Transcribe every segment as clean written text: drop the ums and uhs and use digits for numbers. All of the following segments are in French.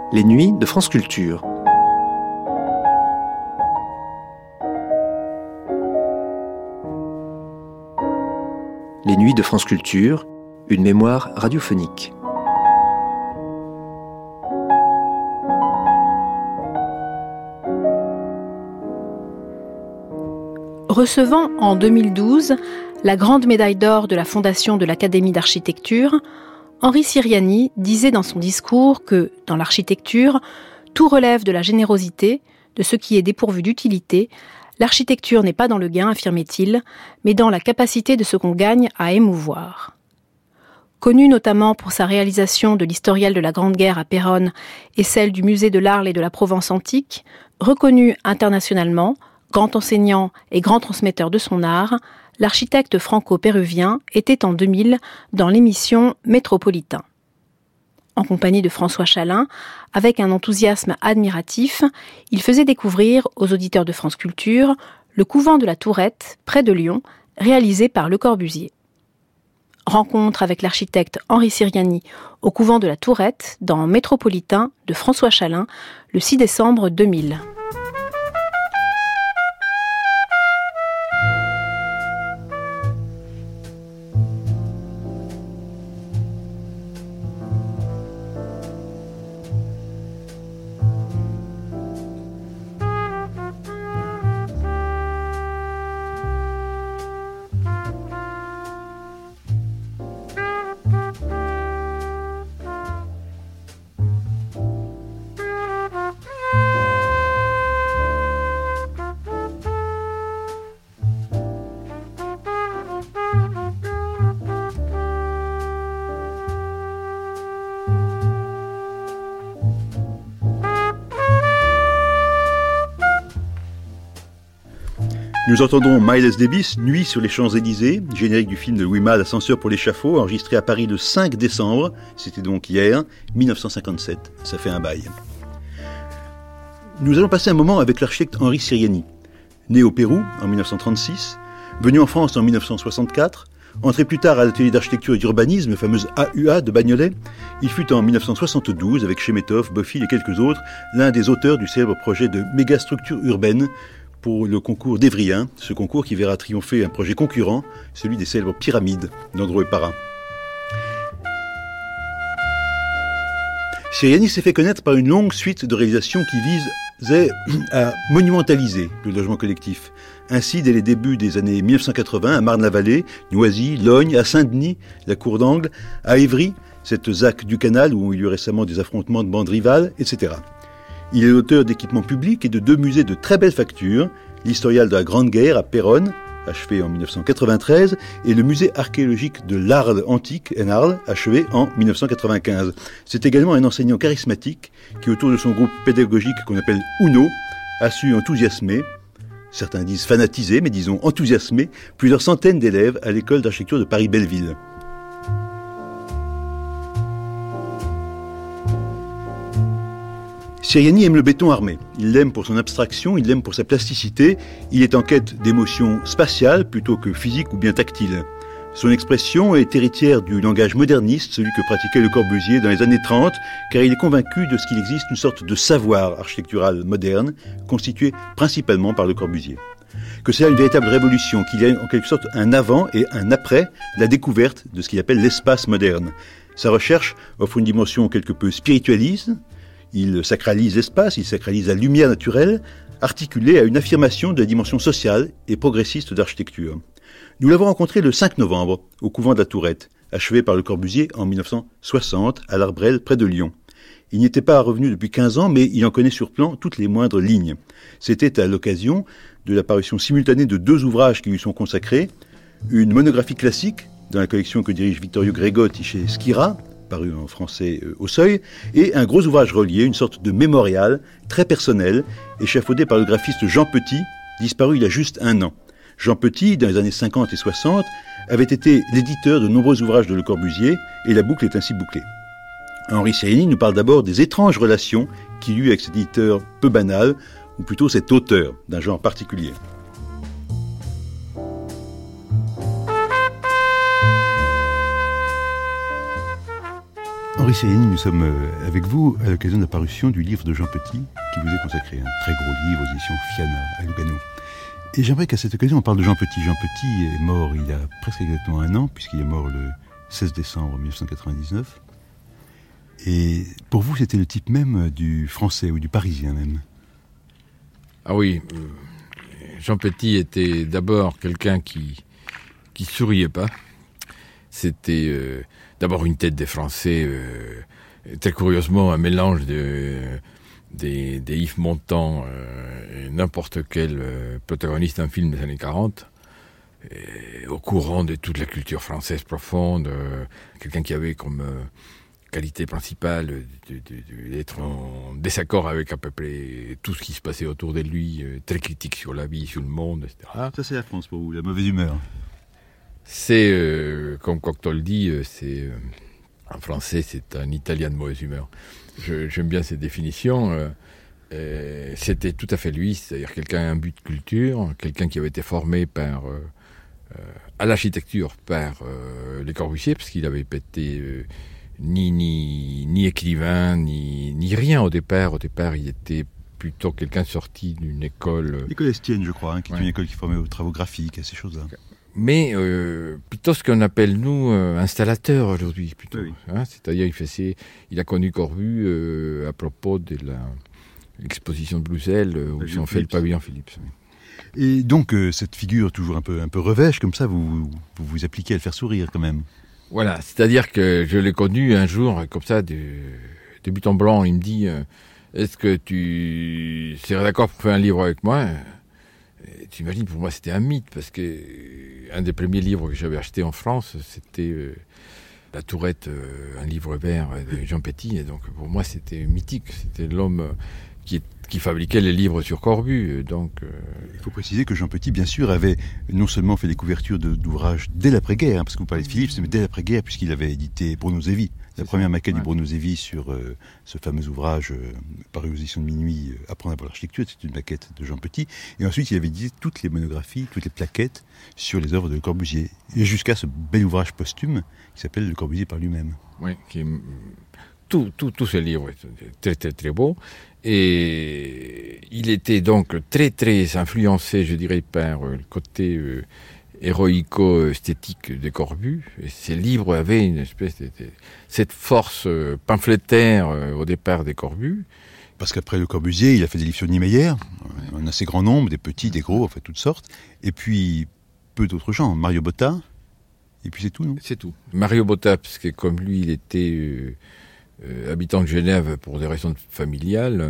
Les nuits de France Culture. Les nuits de France Culture, une mémoire radiophonique. Recevant en 2012 la grande médaille d'or de la Fondation de l'Académie d'architecture, Henri Siriani disait dans son discours que, dans l'architecture, tout relève de la générosité, de ce qui est dépourvu d'utilité. L'architecture n'est pas dans le gain, affirmait-il, mais dans la capacité de ce qu'on gagne à émouvoir. Connu notamment pour sa réalisation de l'historiel de la Grande Guerre à Péronne et celle du musée de l'Arles et de la Provence antique, reconnu internationalement, grand enseignant et grand transmetteur de son art, l'architecte franco-péruvien était en 2000 dans l'émission Métropolitain. En compagnie de François Chalin, avec un enthousiasme admiratif, il faisait découvrir aux auditeurs de France Culture le couvent de la Tourette, près de Lyon, réalisé par Le Corbusier. Rencontre avec l'architecte Henri Siriani au couvent de la Tourette, dans Métropolitain de François Chalin, le 6 décembre 2000. Nous entendons Miles Davis, Nuit sur les Champs-Élysées, générique du film de Louis Malle, Ascenseur pour l'échafaud, enregistré à Paris le 5 décembre, c'était donc hier, 1957, ça fait un bail. Nous allons passer un moment avec l'architecte Henri Siriani. Né au Pérou en 1936, venu en France en 1964, entré plus tard à l'atelier d'architecture et d'urbanisme, la fameuse AUA de Bagnolet, il fut en 1972, avec Chemetov, Bofill et quelques autres, l'un des auteurs du célèbre projet de mégastructure urbaine pour le concours d'Évrien, ce concours qui verra triompher un projet concurrent, celui des célèbres pyramides d'André Parra. Siriani s'est fait connaître par une longue suite de réalisations qui visaient à monumentaliser le logement collectif. Ainsi, dès les débuts des années 1980, à Marne-la-Vallée, Noisy, Logne, à Saint-Denis, la Cour d'Angle, à Évry, cette ZAC du Canal où il y a eu récemment des affrontements de bandes rivales, etc. Il est l'auteur d'équipements publics et de 2 musées de très belle facture, l'historial de la Grande Guerre à Péronne, achevé en 1993, et le musée archéologique de l'Arles antique, en Arles, achevé en 1995. C'est également un enseignant charismatique qui, autour de son groupe pédagogique qu'on appelle UNO, a su enthousiasmer, certains disent fanatiser, mais disons enthousiasmer, plusieurs centaines d'élèves à l'école d'architecture de Paris-Belleville. Siriani aime le béton armé. Il l'aime pour son abstraction, il l'aime pour sa plasticité. Il est en quête d'émotions spatiales plutôt que physiques ou bien tactiles. Son expression est héritière du langage moderniste, celui que pratiquait Le Corbusier dans les années 30, car il est convaincu de ce qu'il existe une sorte de savoir architectural moderne, constitué principalement par Le Corbusier. Que c'est là une véritable révolution, qu'il y a en quelque sorte un avant et un après la découverte de ce qu'il appelle l'espace moderne. Sa recherche offre une dimension quelque peu spiritualiste. Il sacralise l'espace, il sacralise la lumière naturelle, articulée à une affirmation de la dimension sociale et progressiste d'architecture. Nous l'avons rencontré le 5 novembre, au couvent de la Tourette, achevé par Le Corbusier en 1960, à l'Arbrel, près de Lyon. Il n'y était pas revenu depuis 15 ans, mais il en connaît sur plan toutes les moindres lignes. C'était à l'occasion de la parution simultanée de 2 ouvrages qui lui sont consacrés, une monographie classique, dans la collection que dirige Vittorio Gregotti chez Schira, paru en français au Seuil, et un gros ouvrage relié, une sorte de mémorial très personnel, échafaudé par le graphiste Jean Petit, disparu il y a juste 1 an. Jean Petit, dans les années 50 et 60, avait été l'éditeur de nombreux ouvrages de Le Corbusier, et la boucle est ainsi bouclée. Henri Siriani nous parle d'abord des étranges relations qu'il eut avec cet éditeur peu banal, ou plutôt cet auteur d'un genre particulier. Henri Siriani, nous sommes avec vous à l'occasion de la parution du livre de Jean Petit, qui vous est consacré, un très gros livre aux éditions Fiana à Lugano. Et j'aimerais qu'à cette occasion on parle de Jean Petit. Jean Petit est mort il y a presque exactement 1 an, puisqu'il est mort le 16 décembre 1999. Et pour vous, c'était le type même du français ou du parisien même? Ah oui, Jean Petit était d'abord quelqu'un qui souriait pas. C'était d'abord une tête des Français, très curieusement un mélange des Yves Montand et n'importe quel protagoniste d'un film des années 40, au courant de toute la culture française profonde, quelqu'un qui avait comme qualité principale d'être en désaccord avec à peu près tout ce qui se passait autour de lui, très critique sur la vie, sur le monde, etc. Ça c'est la France pour vous, la mauvaise humeur. C'est, comme Cocteau le dit, en français, c'est un Italien de mauvaise humeur. J'aime bien ces définitions. C'était tout à fait lui, c'est-à-dire quelqu'un à un but de culture, quelqu'un qui avait été formé à l'architecture par Les Corbusier, parce qu'il avait été ni écrivain, ni rien au départ. Au départ, il était plutôt quelqu'un sorti d'une école... L'école Estienne, je crois, qui est une école qui formait aux travaux graphiques, à ces choses-là. Mais plutôt ce qu'on appelle, nous, installateur aujourd'hui, plutôt. Oui. C'est-à-dire, il a connu Corbu à propos de l'exposition de Bruxelles, où ils ont fait le pavillon Philips. Oui. Et donc, cette figure toujours un peu revêche, comme ça, vous appliquez à le faire sourire, quand même. Voilà, c'est-à-dire que je l'ai connu un jour, comme ça, de but en blanc. Il me dit, est-ce que tu serais d'accord pour faire un livre avec moi ? Tu imagines, pour moi, c'était un mythe, parce que un des premiers livres que j'avais acheté en France, c'était La Tourette, un livre vert de Jean Petit, et donc pour moi, c'était mythique. C'était l'homme qui fabriquait les livres sur Corbu. Donc, il faut préciser que Jean Petit, bien sûr, avait non seulement fait des couvertures d'ouvrages dès l'après-guerre, parce que vous parlez de Philips, mais dès l'après-guerre, puisqu'il avait édité Bruno Zevi, la première maquette du Bruno Zevi sur ce fameux ouvrage paru aux éditions de Minuit, Apprendre à voir l'architecture, c'est une maquette de Jean Petit. Et ensuite, il avait édité toutes les monographies, toutes les plaquettes sur les œuvres de Le Corbusier, et jusqu'à ce bel ouvrage posthume qui s'appelle Le Corbusier par lui-même. Oui, tout ce livre est très, très, très beau. Et il était donc très, très influencé, je dirais, par le côté héroïco-esthétique de Corbu. Et ces livres avaient une espèce de cette force pamphlétaire au départ des Corbu. Parce qu'après Le Corbusier, il a fait des livres sur Niemeyer, un assez grand nombre, des petits, des gros, en fait, toutes sortes. Et puis, peu d'autres gens, Mario Botta, et puis c'est tout, non ? C'est tout. Mario Botta, parce que comme lui, il était... habitant de Genève pour des raisons familiales,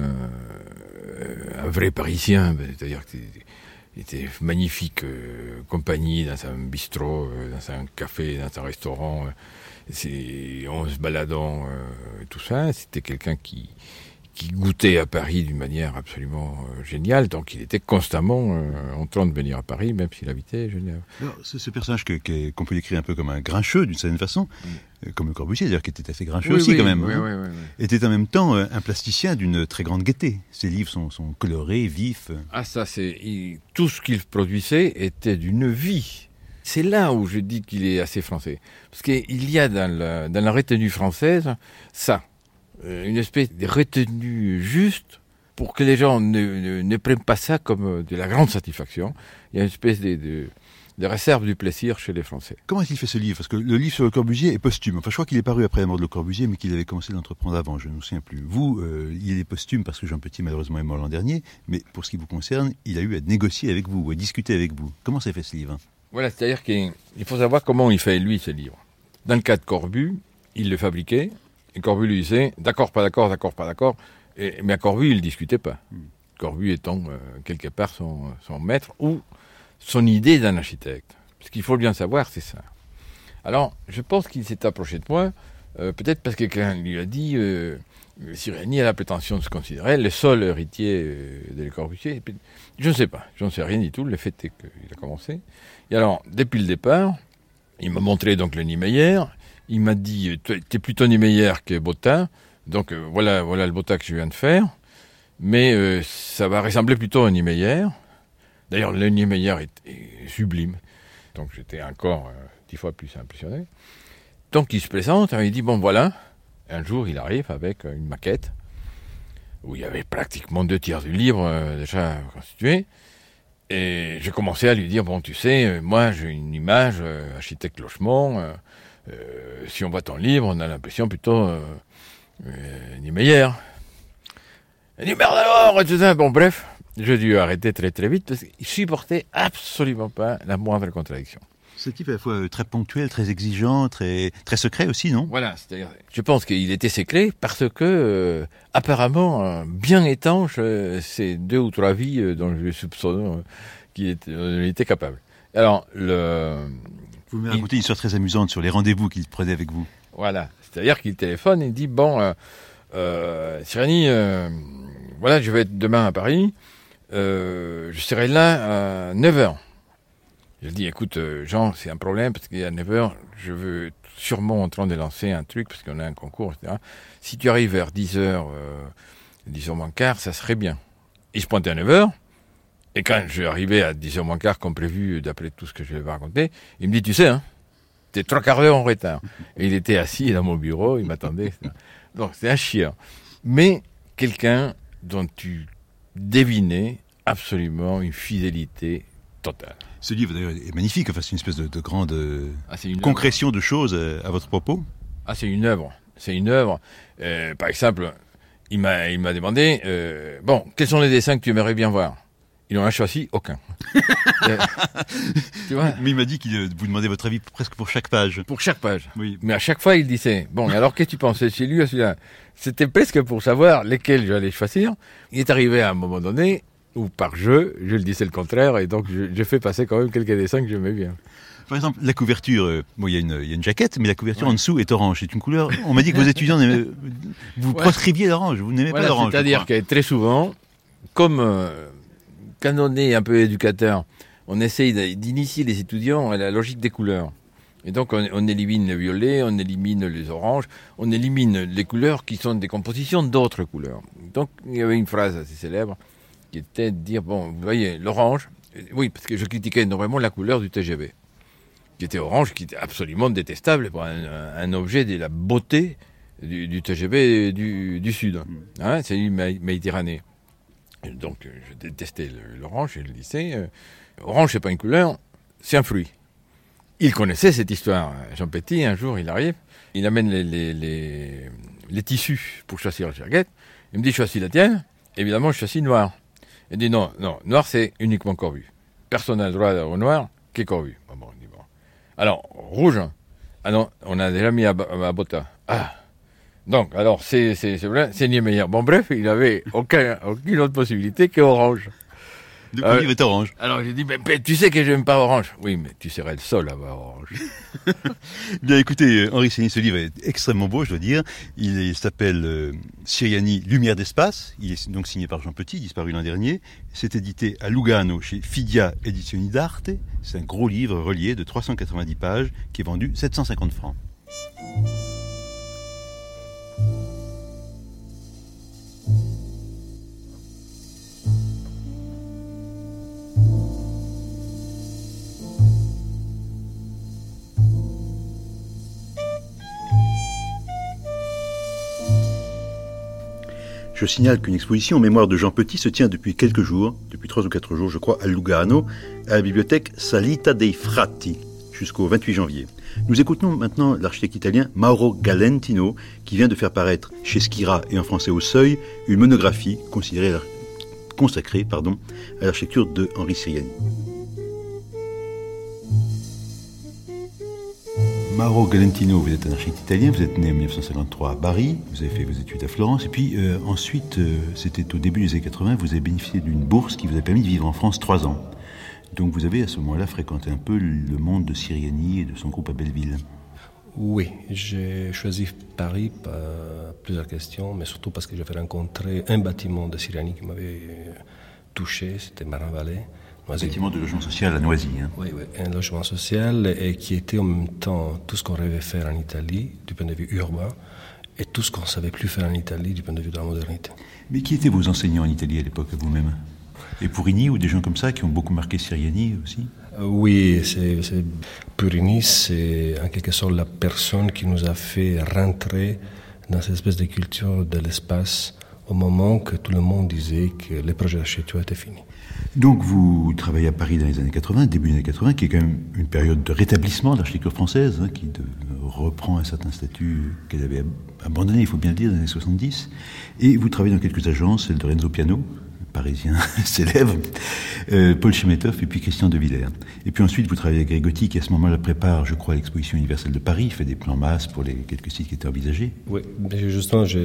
un vrai Parisien, c'est-à-dire qu'il était magnifique compagnie dans un bistrot, dans un café, dans un restaurant, en se baladant, tout ça. C'était quelqu'un qui goûtait à Paris d'une manière absolument géniale, donc il était constamment en train de venir à Paris, même s'il habitait Genève. Alors, ce personnage qu'on peut décrire un peu comme un grincheux, d'une certaine façon, comme Le Corbusier, d'ailleurs, qui était assez grincheux aussi, quand même, oui. était en même temps un plasticien d'une très grande gaieté. Ses livres sont colorés, vifs. Ah, ça, tout ce qu'il produisait était d'une vie. C'est là où je dis qu'il est assez français. Parce qu'il y a dans la retenue française, ça. Une espèce de retenue juste pour que les gens ne prennent pas ça comme de la grande satisfaction. Il y a une espèce de réserve du plaisir chez les Français. Comment a-t-il fait ce livre ? Parce que le livre sur Le Corbusier est posthume. Enfin, je crois qu'il est paru après la mort de Le Corbusier, mais qu'il avait commencé d'entreprendre avant, je ne me souviens plus. Vous, il est posthume parce que Jean Petit, malheureusement, est mort l'an dernier, mais pour ce qui vous concerne, il a eu à négocier avec vous, à discuter avec vous. Comment s'est fait ce livre ? Voilà, c'est-à-dire qu'il faut savoir comment il fait, lui, ce livre. Dans le cas de Corbu, il le fabriquait, et Corbu lui disait « d'accord, pas d'accord, d'accord, pas d'accord ». Mais à Corbu, il ne discutait pas. Corbu étant quelque part son maître ou son idée d'un architecte. Ce qu'il faut bien savoir, c'est ça. Alors, je pense qu'il s'est approché de moi, peut-être parce que quelqu'un lui a dit Siriani a la prétention de se considérer le seul héritier de Le Corbusier. Je ne sais pas, je n'en sais rien du tout. Le fait est qu'il a commencé. Et alors, depuis le départ, il m'a montré donc le Niemeyer. Il m'a dit, t'es plutôt Niemeyer que Botta, donc voilà le Botta que je viens de faire, mais ça va ressembler plutôt à Niemeyer. D'ailleurs, le Niemeyer est sublime, donc j'étais encore 10 fois plus impressionné. Donc il se présente, il dit, bon voilà, Un jour, il arrive avec une maquette où il y avait pratiquement 2/3 du livre déjà constitué. Et j'ai commencé à lui dire, bon, tu sais, moi j'ai une image, architecte Lochemont, si on voit ton livre, on a l'impression plutôt Niemeyer. Niemeyer d'abord, etc. Bon, bref, j'ai dû arrêter très très vite parce qu'il supportait absolument pas la moindre contradiction. Ce type à la fois très ponctuel, très exigeant, très secret aussi, non ? Voilà, c'est-à-dire, je pense qu'il était secret parce que, apparemment, bien étanche, ces 2 ou 3 vies dont je soupçonne qu'il était capable. Alors, Vous m'avez raconté une histoire très amusante sur les rendez-vous qu'il prenait avec vous. Voilà, c'est-à-dire qu'il téléphone et il dit, bon, Siriani, voilà, je vais être demain à Paris, je serai là à 9h. Je dis, écoute, Jean, c'est un problème, parce qu'à 9h, je veux sûrement en train de lancer un truc, parce qu'on a un concours, etc. Si tu arrives vers 10h, 10h moins quart, ça serait bien. Et je pointais à 9h, et quand je suis arrivé à 10h moins quart, comme prévu, d'après tout ce que je vais raconter, il me dit, tu sais, hein, t'es 3/4 d'heure en retard. Et il était assis dans mon bureau, il m'attendait, etc. Donc, c'est un chien. Mais quelqu'un dont tu devinais absolument une fidélité totale. Ce livre d'ailleurs est magnifique, enfin, c'est une espèce de grande concrétion de choses à votre propos. Ah, c'est une œuvre. C'est une œuvre. Par exemple, il m'a demandé, bon, quels sont les dessins que tu aimerais bien voir ? Il n'en a choisi aucun. Tu vois ? Mais il m'a dit qu'il vous demandait votre avis presque pour chaque page. Pour chaque page. Oui. Mais à chaque fois, il disait, bon, alors qu'est-ce que tu pensais ? C'est lui ou celui-là ? C'était presque pour savoir lesquels j'allais choisir. Il est arrivé à un moment donné où par jeu, je le disais le contraire, et donc j'ai fait passer quand même quelques dessins que j'aimais bien. Par exemple, la couverture, bon, il y a une jaquette, mais la couverture en dessous est orange. C'est une couleur. On m'a dit que vos étudiants, vous proscriviez l'orange, vous n'aimez pas l'orange. C'est-à-dire que très souvent, comme quand on est un peu éducateur, on essaye d'initier les étudiants à la logique des couleurs. Et donc on élimine le violet, on élimine les oranges, on élimine les couleurs qui sont des compositions d'autres couleurs. Donc il y avait une phrase assez célèbre qui était de dire, bon, vous voyez, l'orange, oui, parce que je critiquais énormément la couleur du TGV, qui était orange, qui était absolument détestable pour un objet de la beauté du TGV du Sud. Hein, c'est une Méditerranée. Et donc, je détestais l'orange, et je le disais, orange, c'est pas une couleur, c'est un fruit. Il connaissait cette histoire. Jean Petit, un jour, il arrive, il amène les tissus pour choisir la jaquette, il me dit, choisis la tienne, évidemment, je choisis noir. Il dit non, noir c'est uniquement Corbu. Personne n'a le droit au noir qu'est Corbu. Bon, il dit bon. Alors, rouge, ah non, on a déjà mis à Botta. Ah, donc, alors c'est Niemeyer. Bon, bref, il n'avait aucune autre possibilité que orange. Du coup, le livre est orange. Alors j'ai dit, mais tu sais que je n'aime pas orange. Oui, mais tu serais le seul à avoir orange. Bien, écoutez, Henri Siriani, ce livre est extrêmement beau, je dois dire. Il s'appelle Siriani, Lumière d'espace. Il est donc signé par Jean Petit, disparu l'an dernier. C'est édité à Lugano chez Fidia Edizioni d'Arte. C'est un gros livre relié de 390 pages qui est vendu 750 francs. Je signale qu'une exposition en mémoire de Jean Petit se tient depuis quelques jours, depuis 3 ou 4 jours je crois, à Lugano, à la bibliothèque Salita dei Frati, jusqu'au 28 janvier. Nous écoutons maintenant l'architecte italien Mauro Galentino, qui vient de faire paraître chez Schira et en français au Seuil, une monographie consacrée à l'architecture de Henri Siriani. Mauro Galentino, vous êtes un architecte italien, vous êtes né en 1953 à Bari, vous avez fait vos études à Florence, et puis ensuite, c'était au début des années 80, vous avez bénéficié d'une bourse qui vous a permis de vivre en France 3 ans. Donc vous avez à ce moment-là fréquenté un peu le monde de Siriani et de son groupe à Belleville. Oui, j'ai choisi Paris par plusieurs questions, mais surtout parce que j'avais rencontré un bâtiment de Siriani qui m'avait touché, c'était Marin-Vallée. Un bâtiment de logement social à Noisy. Hein. Oui, un logement social et qui était en même temps tout ce qu'on rêvait faire en Italie du point de vue urbain et tout ce qu'on ne savait plus faire en Italie du point de vue de la modernité. Mais qui étaient vos enseignants en Italie à l'époque, vous-même ? Et Purini ou des gens comme ça qui ont beaucoup marqué Siriani aussi ? Oui, Purini, c'est en quelque sorte la personne qui nous a fait rentrer dans cette espèce de culture de l'espace au moment que tout le monde disait que les projets d'architecture étaient finis. Donc vous travaillez à Paris dans les années 80, début des années 80, qui est quand même une période de rétablissement de l'architecture française, qui reprend un certain statut qu'elle avait abandonné, il faut bien le dire, dans les années 70. Et vous travaillez dans quelques agences, celle de Renzo Piano, parisien célèbre, Paul Chemetov et puis Christian de Villers. Et puis ensuite, vous travaillez avec Grégotti, qui à ce moment-là prépare, je crois, l'exposition universelle de Paris, fait des plans masse pour les quelques sites qui étaient envisagés. Oui, justement, je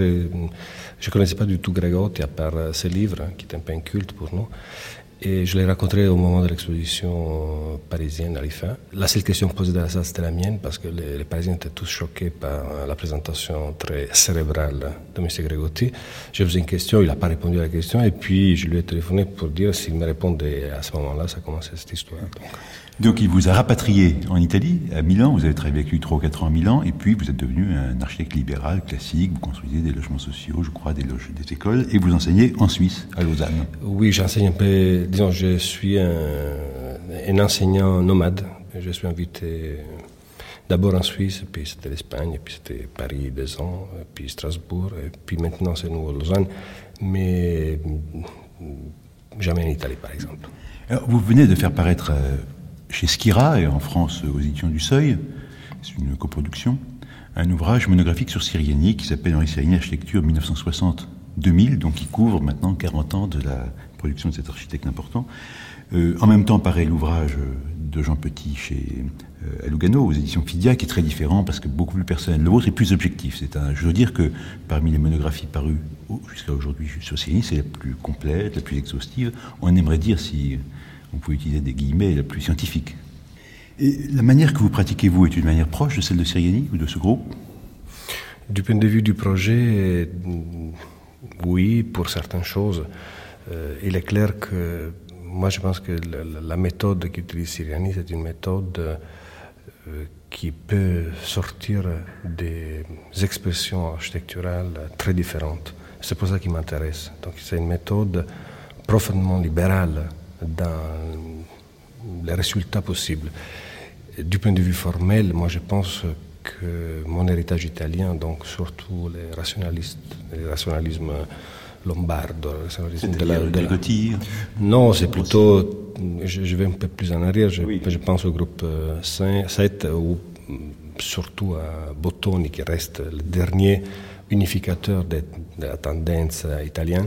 ne connaissais pas du tout Grégotti, à part ses livres, qui étaient un peu un culte pour nous. Et je l'ai rencontré au moment de l'exposition parisienne à l'IFA. La seule question posée dans la salle, c'était la mienne, parce que les Parisiens étaient tous choqués par la présentation très cérébrale de M. Grégotti. J'ai posé une question, il n'a pas répondu à la question, et puis je lui ai téléphoné pour dire s'il me répondait à ce moment-là, ça commençait cette histoire. Donc il vous a rapatrié en Italie, à Milan, vous avez travaillé avec lui 3 ou 4 ans à Milan, et puis vous êtes devenu un architecte libéral, classique, vous construisez des logements sociaux, je crois, des écoles, et vous enseignez en Suisse, à Lausanne. Oui, j'enseigne un peu, disons, je suis un enseignant nomade. Je suis invité d'abord en Suisse, puis c'était l'Espagne, puis c'était Paris 2 ans, puis Strasbourg, et puis maintenant c'est nous à Lausanne, mais jamais en Italie par exemple. Alors, vous venez de faire paraître chez Skira et en France aux éditions du Seuil, c'est une coproduction, un ouvrage monographique sur Siriani qui s'appelle Henri Siriani Architecture 1960-2000, donc qui couvre maintenant 40 ans de la production de cet architecte important. En même temps paraît l'ouvrage de Jean Petit chez Lugano, aux éditions Fidia, qui est très différent parce que beaucoup plus personnel. Le vôtre est plus objectif. Je veux dire que parmi les monographies parues jusqu'à aujourd'hui sur Siriani, c'est la plus complète, la plus exhaustive. On aimerait dire, si on peut utiliser des guillemets, la plus scientifique. Et la manière que vous pratiquez, vous, est une manière proche de celle de Siriani ou de ce groupe? Du point de vue du projet, oui, pour certaines choses. Il est clair que moi, je pense que la méthode qu'utilise Siriani, c'est une méthode qui peut sortir des expressions architecturales très différentes. C'est pour ça qu'il m'intéresse. Donc, c'est une méthode profondément libérale dans les résultats possibles. Du point de vue formel, moi, je pense que mon héritage italien, donc surtout les rationalismes lombardo, de Grégotti. Non, c'est plutôt, je vais un peu plus en arrière, je pense au groupe 7 ou surtout à Bottoni qui reste le dernier unificateur de la tendance italienne.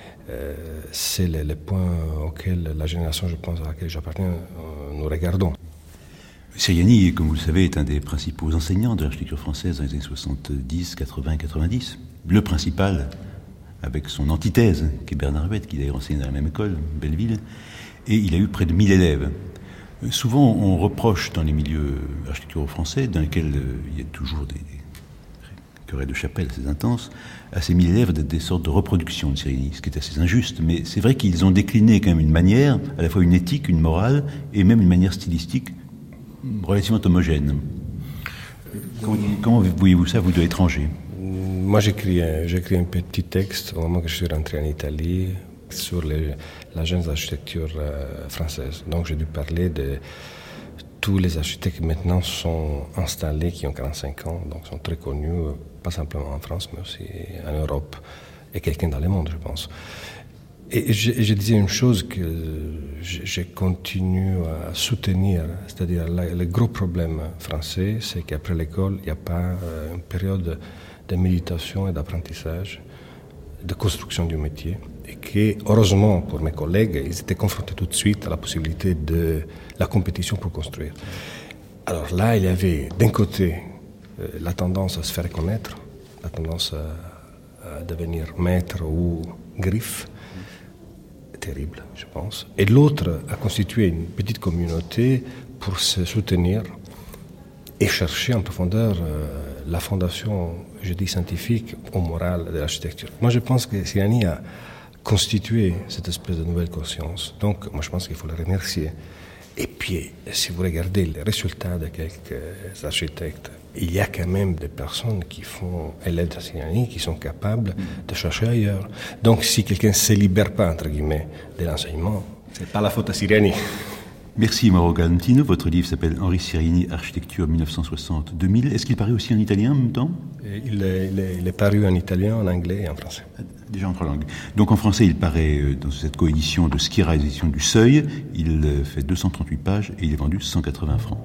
C'est le point auquel la génération, je pense, à laquelle j'appartiens, nous regardons. Siriani, comme vous le savez, est un des principaux enseignants de l'architecture française dans les années 70, 80, 90. Le principal, avec son antithèse, qui est Bernard Huet, qui d'ailleurs enseigne dans la même école, Belleville, et il a eu près de 1000 élèves. Souvent, on reproche dans les milieux architecturaux français, dans lesquels il y a toujours des querelles de chapelle assez intenses, à ces 1000 élèves d'être des sortes de reproductions de Siriani, ce qui est assez injuste, mais c'est vrai qu'ils ont décliné quand même une manière, à la fois une éthique, une morale, et même une manière stylistique relativement homogène. Comment voyez-vous ça, vous, de l'étranger? Moi, j'ai écrit un petit texte au moment que je suis rentré en Italie sur l'agence d'architecture française. Donc, j'ai dû parler de tous les architectes qui maintenant sont installés, qui ont 45 ans, donc sont très connus, pas simplement en France, mais aussi en Europe, et quelqu'un dans le monde, je pense. Et je disais une chose que je continue à soutenir, c'est-à-dire le gros problème français, c'est qu'après l'école, il n'y a pas une période de méditation et d'apprentissage, de construction du métier, et que, heureusement pour mes collègues, ils étaient confrontés tout de suite à la possibilité de la compétition pour construire. Alors là, il y avait d'un côté la tendance à se faire connaître, la tendance à devenir maître ou griffe, terrible, je pense, et l'autre à constituer une petite communauté pour se soutenir et chercher en profondeur la fondation, je dis scientifique ou morale de l'architecture. Moi, je pense que Siriani a constitué cette espèce de nouvelle conscience. Donc, moi, je pense qu'il faut le remercier. Et puis, si vous regardez les résultats de quelques architectes, il y a quand même des personnes qui font élèves de Siriani qui sont capables de chercher ailleurs. Donc, si quelqu'un ne se libère pas, entre guillemets, de l'enseignement, c'est pas la faute à Siriani. Merci Mauro Galantino. Votre livre s'appelle Henri Siriani, Architecture 1960-2000. Est-ce qu'il paraît aussi en italien en même temps ? Il est paru en italien, en anglais et en français. Déjà en trois langues. Donc en français, il paraît dans cette coédition de Skira, édition du Seuil. Il fait 238 pages et il est vendu 180 francs.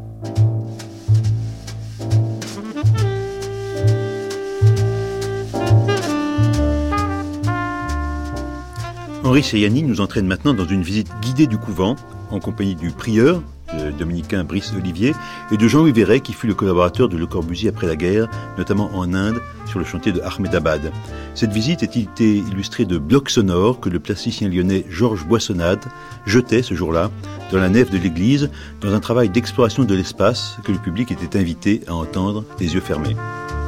Henri Siriani nous entraîne maintenant dans une visite guidée du couvent, en compagnie du prieur, le dominicain Brice Olivier, et de Jean-Louis Verret, qui fut le collaborateur de Le Corbusier après la guerre, notamment en Inde, sur le chantier de Ahmedabad. Cette visite est illustrée de blocs sonores que le plasticien lyonnais Georges Boissonnade jetait ce jour-là dans la nef de l'église, dans un travail d'exploration de l'espace que le public était invité à entendre les yeux fermés.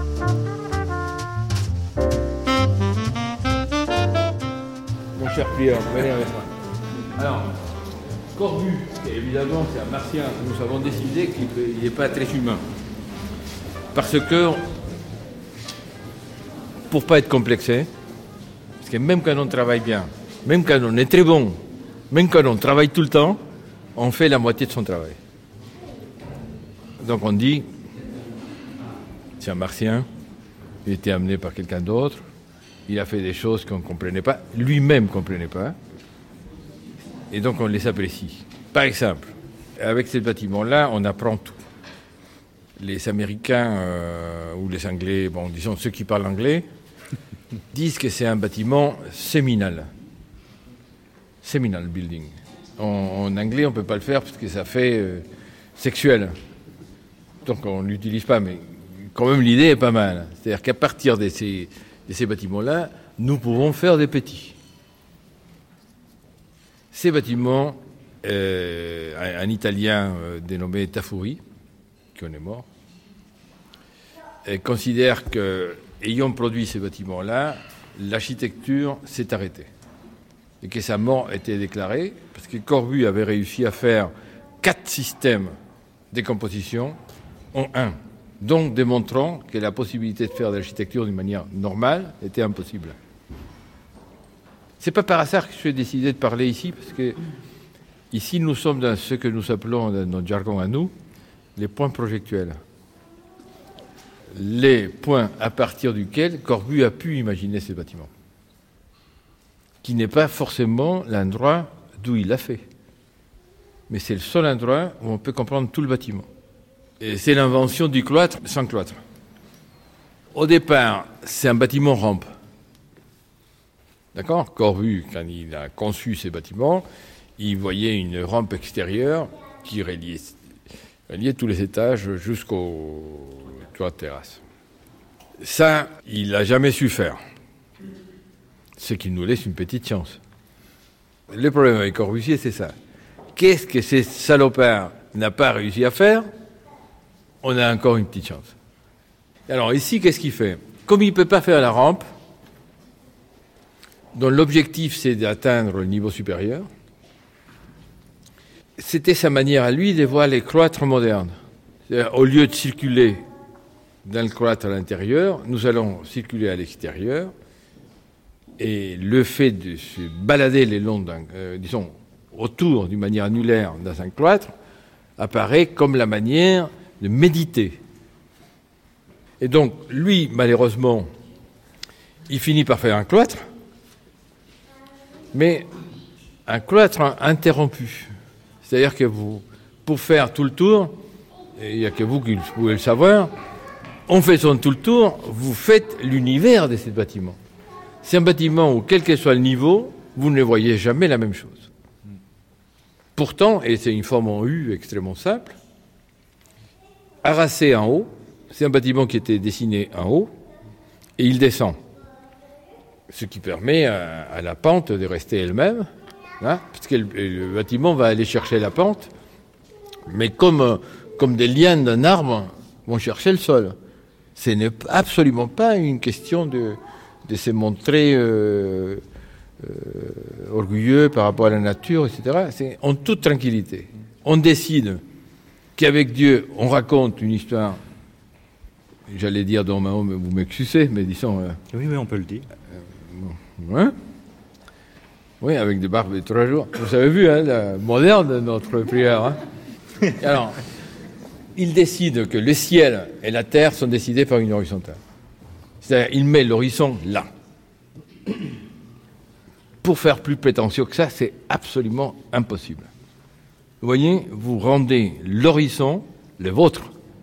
Mon cher prieur, venez avec moi. Alors, Corbu, évidemment, c'est un martien. Nous avons décidé qu'il n'est pas très humain. Parce que, pour ne pas être complexé, parce que même quand on travaille bien, même quand on est très bon, même quand on travaille tout le temps, on fait la moitié de son travail. Donc on dit, c'est un martien, il a été amené par quelqu'un d'autre, il a fait des choses qu'on ne comprenait pas, lui-même ne comprenait pas, et donc on les apprécie. Par exemple, avec ce bâtiment-là, on apprend tout. Les Américains ou les Anglais, bon, disons ceux qui parlent anglais, disent que c'est un bâtiment séminal. Seminal building. En anglais, on ne peut pas le faire parce que ça fait sexuel. Donc on ne l'utilise pas, mais quand même l'idée est pas mal. C'est-à-dire qu'à partir de ces bâtiments-là, nous pouvons faire des petits. Ces bâtiments, un Italien dénommé Tafuri, qui en est mort, considère qu'ayant produit ces bâtiments-là, l'architecture s'est arrêtée. Et que sa mort était déclarée, parce que Corbu avait réussi à faire 4 systèmes de composition en un, donc démontrant que la possibilité de faire de l'architecture d'une manière normale était impossible. C'est pas par hasard que j'ai décidé de parler ici, parce que ici nous sommes dans ce que nous appelons, dans notre jargon à nous, les points projectuels. Les points à partir duquel Corbu a pu imaginer ces bâtiments, qui n'est pas forcément l'endroit d'où il l'a fait. Mais c'est le seul endroit où on peut comprendre tout le bâtiment. Et c'est l'invention du cloître sans cloître. Au départ, c'est un bâtiment rampe. D'accord ? Corbu, quand il a conçu ces bâtiments, il voyait une rampe extérieure qui reliait tous les étages jusqu'au toit de terrasse. Ça, il n'a jamais su faire. Ce qui nous laisse une petite chance. Le problème avec Corbusier, c'est ça. Qu'est-ce que ces salopards n'a pas réussi à faire ? On a encore une petite chance. Alors ici, qu'est-ce qu'il fait ? Comme il ne peut pas faire la rampe, dont l'objectif c'est d'atteindre le niveau supérieur, c'était sa manière à lui de voir les cloîtres modernes. C'est-à-dire, au lieu de circuler dans le cloître à l'intérieur, nous allons circuler à l'extérieur. Et le fait de se balader les longs disons, autour d'une manière annulaire dans un cloître apparaît comme la manière de méditer. Et donc, lui, malheureusement, il finit par faire un cloître, mais un cloître interrompu. C'est-à-dire que vous, pour faire tout le tour, et il n'y a que vous qui pouvez le savoir, en faisant tout le tour, vous faites l'univers de ces bâtiments. C'est un bâtiment où, quel que soit le niveau, vous ne voyez jamais la même chose. Pourtant, et c'est une forme en U extrêmement simple, Aracé en haut, c'est un bâtiment qui était dessiné en haut, et il descend. Ce qui permet à la pente de rester elle-même, hein, parce que le bâtiment va aller chercher la pente, mais comme des lianes d'un arbre vont chercher le sol. Ce n'est absolument pas une question de se montrer orgueilleux par rapport à la nature, etc. C'est en toute tranquillité. On décide qu'avec Dieu, on raconte une histoire, j'allais dire dans ma vous m'excusez, mais disons... Oui, on peut le dire. Ouais. Oui, avec des barbes de 3 jours. Vous avez vu, la moderne de notre prière. Hein. Alors, il décide que le ciel et la terre sont décidés par une horizontale. C'est-à-dire, il met l'horizon là. Pour faire plus prétentieux que ça, c'est absolument impossible. Vous voyez, vous rendez l'horizon le vôtre,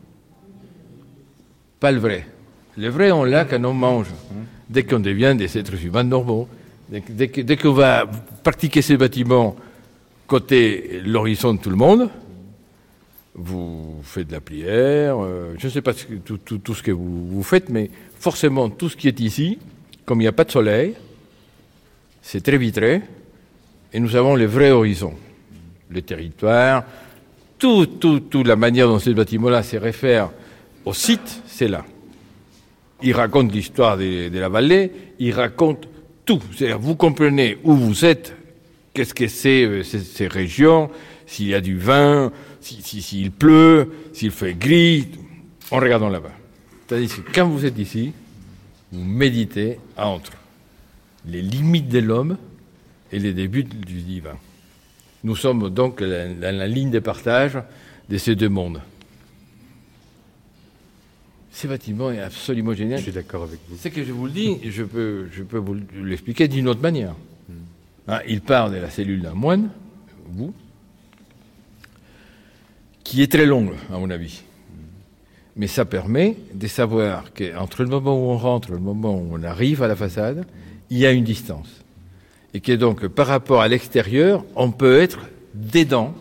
pas le vrai. Le vrai, on l'a quand on mange. Dès qu'on devient des êtres humains normaux, dès qu'on va pratiquer ces bâtiments côté l'horizon de tout le monde, vous faites de la prière, je ne sais pas tout ce que vous faites, mais forcément tout ce qui est ici, comme il n'y a pas de soleil, c'est très vitré, et nous avons le vrai horizon. Le territoire, toute la manière dont ce bâtiment-là se réfère au site, c'est là. Il raconte l'histoire de la vallée, il raconte tout. C'est-à-dire, vous comprenez où vous êtes, qu'est-ce que c'est ces régions, s'il y a du vin, s'il pleut, s'il fait gris, en regardant là-bas. C'est-à-dire que quand vous êtes ici, vous méditez entre les limites de l'homme et les débuts du divin. Nous sommes donc dans la ligne de partage de ces deux mondes. Ce bâtiment est absolument génial. Je suis d'accord avec vous. C'est que je vous le dis, je peux vous l'expliquer d'une autre manière. Il part de la cellule d'un moine, vous, qui est très longue, à mon avis. Mais ça permet de savoir qu'entre le moment où on rentre et le moment où on arrive à la façade, il y a une distance. Et que donc, par rapport à l'extérieur, on peut être dedans,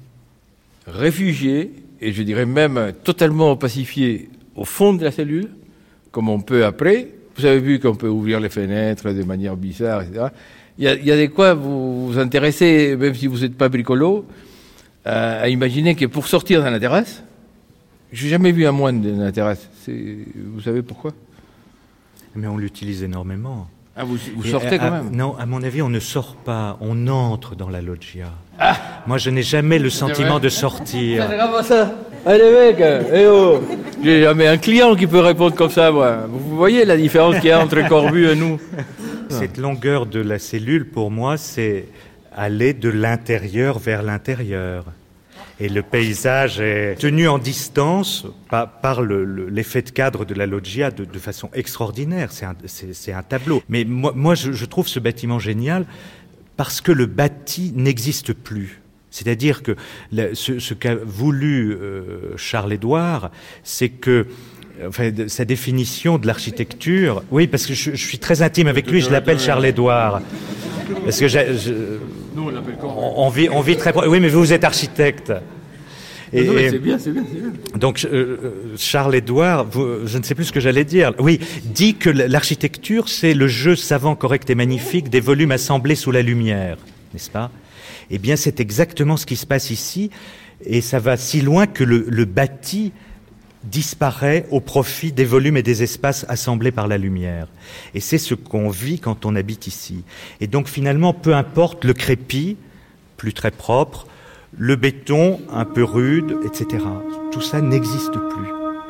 réfugié, et je dirais même totalement pacifié au fond de la cellule, comme on peut après. Vous avez vu qu'on peut ouvrir les fenêtres de manière bizarre, etc. Il y a de quoi vous intéresser, même si vous n'êtes pas bricolo, à imaginer que pour sortir dans la terrasse, je n'ai jamais vu un moine dans la terrasse. Vous savez pourquoi ? Mais on l'utilise énormément. Ah, vous sortez quand même ? Non, à mon avis, on ne sort pas, on entre dans la loggia. Moi, je n'ai jamais le sentiment de sortir. Regarde ça. Allez mec, eh oh. J'ai jamais un client qui peut répondre comme ça, moi. Vous voyez la différence qu'il y a entre Corbu et nous ? Cette longueur de la cellule, pour moi, c'est aller de l'intérieur vers l'intérieur. Et le paysage est tenu en distance par l'effet de cadre de la loggia de façon extraordinaire. C'est un tableau. Mais moi je trouve ce bâtiment génial parce que le bâti n'existe plus. C'est-à-dire que ce qu'a voulu Charles-Édouard, c'est que sa définition de l'architecture... Oui, parce que je suis très intime avec lui, je l'appelle Charles-Édouard. Parce que nous, on l'appelle comment ? on vit très proche. Oui, mais vous êtes architecte. Et c'est bien. Donc, Charles-Édouard, je ne sais plus ce que j'allais dire. Oui, dit que l'architecture, c'est le jeu savant, correct et magnifique des volumes assemblés sous la lumière, n'est-ce pas ? Eh bien, c'est exactement ce qui se passe ici, et ça va si loin que le bâti disparaît au profit des volumes et des espaces assemblés par la lumière. Et c'est ce qu'on vit quand on habite ici. Et donc finalement, peu importe le crépi, plus très propre, le béton un peu rude, etc. Tout ça n'existe plus.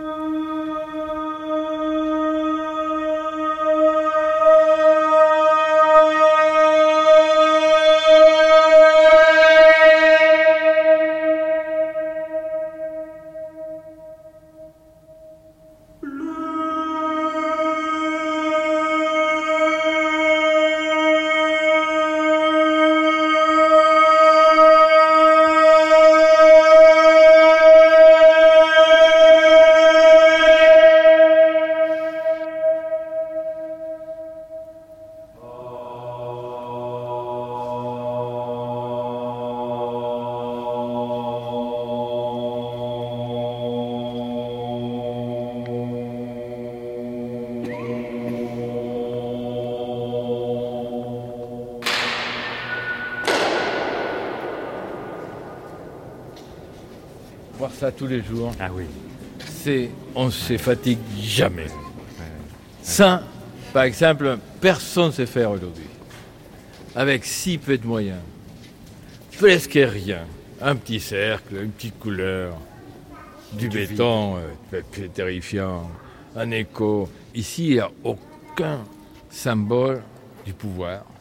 Voir ça tous les jours, Ah oui. on ne se fatigue jamais. Ça, par exemple, personne ne sait faire aujourd'hui. Avec si peu de moyens, presque rien. Un petit cercle, une petite couleur, du béton, terrifiant, un écho. Ici, il n'y a aucun symbole du pouvoir.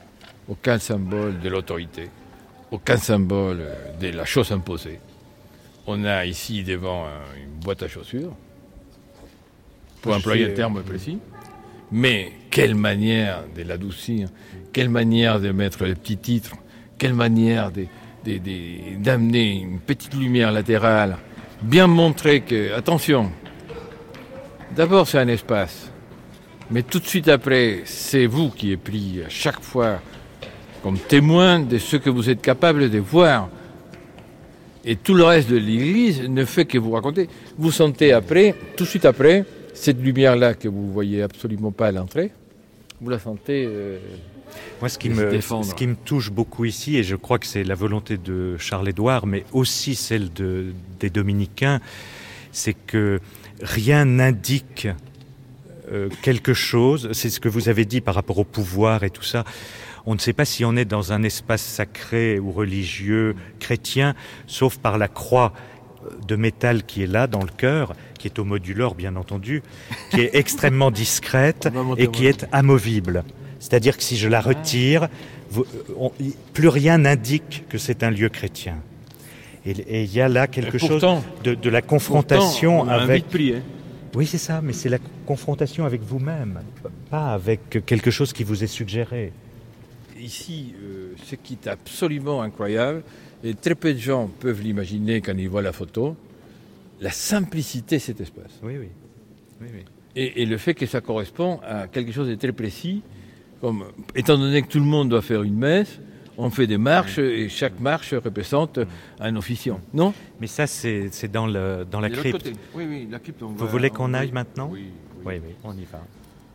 aucun symbole de l'autorité, aucun symbole de la chose imposée. On a ici devant une boîte à chaussures, pour employer un terme précis, mais quelle manière de l'adoucir, quelle manière de mettre les petits titres, quelle manière d'amener une petite lumière latérale, bien montrer que, attention, d'abord c'est un espace, mais tout de suite après, c'est vous qui êtes pris à chaque fois comme témoin de ce que vous êtes capable de voir. Et tout le reste de l'église ne fait que vous raconter. Vous sentez après, tout de suite après, cette lumière-là que vous ne voyez absolument pas à l'entrée, vous la sentez Moi, ce qui me touche beaucoup ici, et je crois que c'est la volonté de Charles-Édouard, mais aussi celle des dominicains, c'est que rien n'indique quelque chose. C'est ce que vous avez dit par rapport au pouvoir et tout ça. On ne sait pas si on est dans un espace sacré ou religieux chrétien, sauf par la croix de métal qui est là dans le chœur, qui est au modulor bien entendu, qui est extrêmement discrète et qui est amovible. C'est-à-dire que si je la retire, plus rien n'indique que c'est un lieu chrétien. Et il y a là quelque chose de la confrontation pourtant, on a avec... envie de prier. Oui, c'est ça, mais c'est la confrontation avec vous-même, pas avec quelque chose qui vous est suggéré. Ici, ce qui est absolument incroyable, et très peu de gens peuvent l'imaginer quand ils voient la photo, la simplicité de cet espace. Oui. Et le fait que ça correspond à quelque chose de très précis, comme étant donné que tout le monde doit faire une messe, on fait des marches et chaque marche représente un officiant, non? Mais ça, c'est dans la crypte. Oui, la crypte. Vous voulez qu'on aille maintenant? Oui, on y va.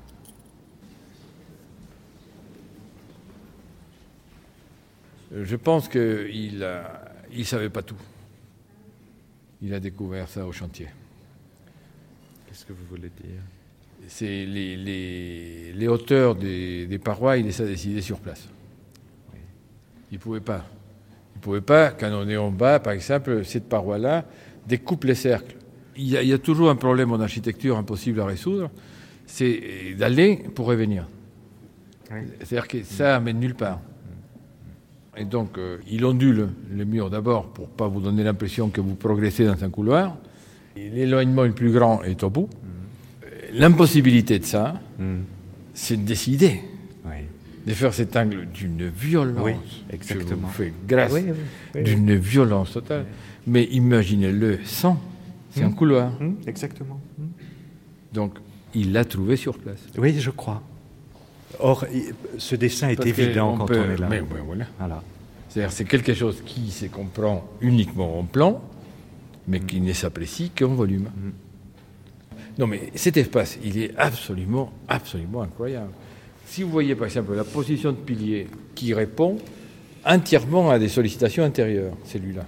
Je pense qu'il ne savait pas tout. Il a découvert ça au chantier. Qu'est-ce que vous voulez dire? C'est les hauteurs des parois, il les a décidées sur place. Oui. Il ne pouvait pas. Quand on est en bas, par exemple, cette paroi-là découpe les cercles. Il y a toujours un problème en architecture impossible à résoudre, c'est d'aller pour revenir. Oui. C'est-à-dire que ça mène nulle part. Et donc, il ondule le mur d'abord pour ne pas vous donner l'impression que vous progressez dans un couloir. Et l'éloignement le plus grand est au bout. L'impossibilité de ça, c'est de décider de faire cet angle d'une violence. Oui, exactement. Je vous fais grâce, d'une violence totale. Mais imaginez-le sans, c'est un couloir. Exactement. Donc, il l'a trouvé sur place. Oui, je crois. Or, ce dessin est évident quand on est là. Mais voilà. C'est-à-dire, c'est quelque chose qui se comprend uniquement en plan, mais qui ne s'apprécie qu'en volume. Non, mais cet espace, il est absolument incroyable. Si vous voyez, par exemple, la position de pilier qui répond entièrement à des sollicitations intérieures, celui-là,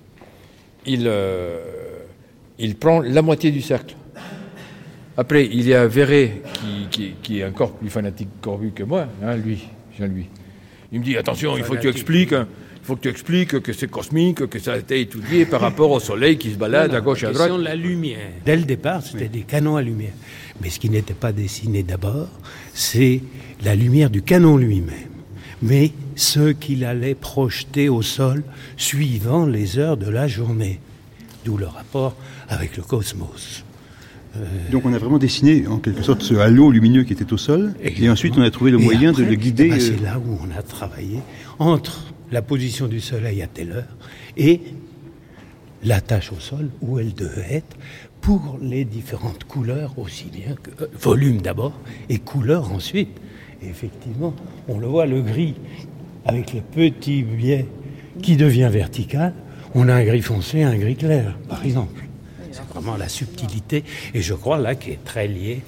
il prend la moitié du cercle. Après, il y a Verret qui est encore plus fanatique Corbu que moi, Jean-Louis. Il me dit, attention, il faut que tu expliques que c'est cosmique, que ça a été étudié par rapport au soleil qui se balade à gauche et à droite. La lumière. Dès le départ, c'était des canons à lumière. Mais ce qui n'était pas dessiné d'abord, c'est la lumière du canon lui-même. Mais ce qu'il allait projeter au sol suivant les heures de la journée. D'où le rapport avec le cosmos. Donc on a vraiment dessiné en quelque sorte ce halo lumineux qui était au sol, et ensuite on a trouvé le moyen de le guider. C'est là où on a travaillé entre la position du soleil à telle heure et la tache au sol où elle devait être pour les différentes couleurs aussi bien que volume d'abord et couleur ensuite. Et effectivement, on le voit, le gris avec le petit biais qui devient vertical. On a un gris foncé, un gris clair, par exemple. C'est vraiment la subtilité, et je crois là qui est très liée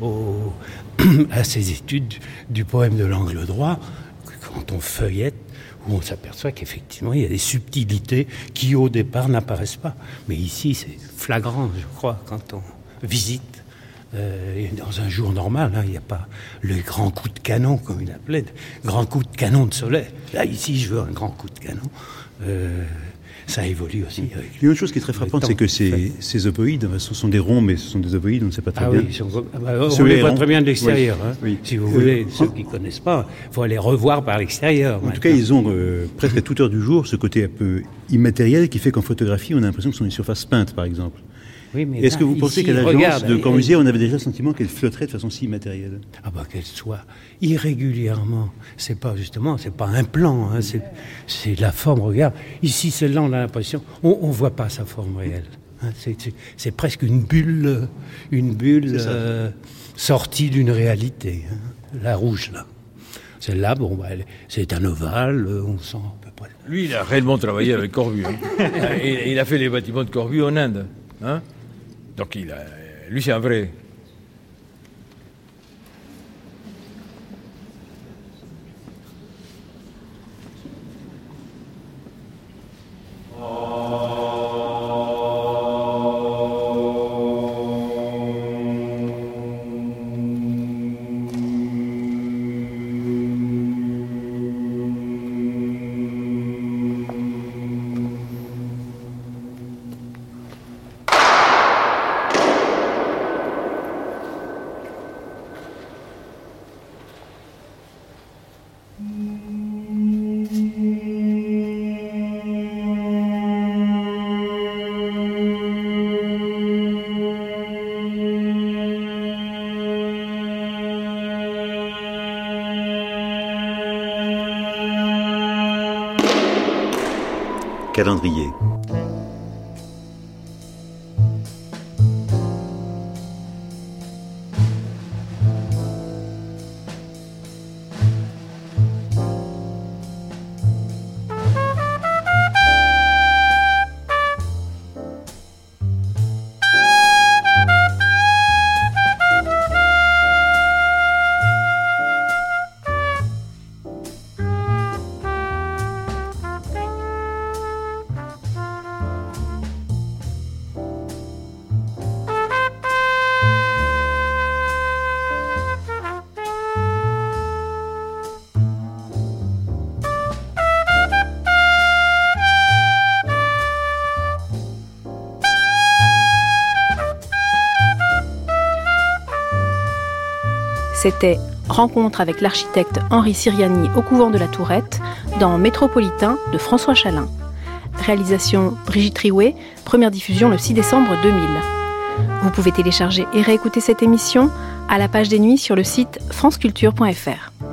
à ces études du poème de l'angle droit, quand on feuillette, où on s'aperçoit qu'effectivement il y a des subtilités qui au départ n'apparaissent pas. Mais ici c'est flagrant, je crois, quand on visite. Dans un jour normal, il n'y a pas le grand coup de canon, comme il appelait, grand coup de canon de soleil. Là, ici, je veux un grand coup de canon. ça évolue aussi. Il y a une autre chose qui est très frappante, c'est que ces ovoïdes, ce sont des ronds, mais ce sont des ovoïdes, on ne sait pas très bien. Oui, on les voit très bien de l'extérieur. Oui. Hein. Oui. Si vous voulez, ceux qui ne connaissent pas, il faut aller revoir par l'extérieur. En tout cas, ils ont presque à toute heure du jour ce côté un peu immatériel qui fait qu'en photographie, on a l'impression que ce sont des surfaces peintes, par exemple. Oui, mais est-ce que vous pensez qu'à l'agence de Corbusier, on avait déjà le sentiment qu'elle flotterait de façon si immatérielle? Qu'elle soit irrégulièrement. C'est pas un plan, hein, c'est la forme. Regarde, ici, celle-là, on a l'impression, on voit pas sa forme réelle. Hein, c'est presque une bulle sortie d'une réalité. Hein, la rouge, là. Celle-là, c'est un ovale, on sent à peu près. Lui, il a réellement travaillé avec Corbu. Hein. Il a fait les bâtiments de Corbu en Inde. Hein. Donc lui, c'est un vrai. Calendrier. C'était Rencontre avec l'architecte Henri Siriani au couvent de la Tourette dans Métropolitain de François Chalin. Réalisation Brigitte Riouet, première diffusion le 6 décembre 2000. Vous pouvez télécharger et réécouter cette émission à la page des nuits sur le site franceculture.fr.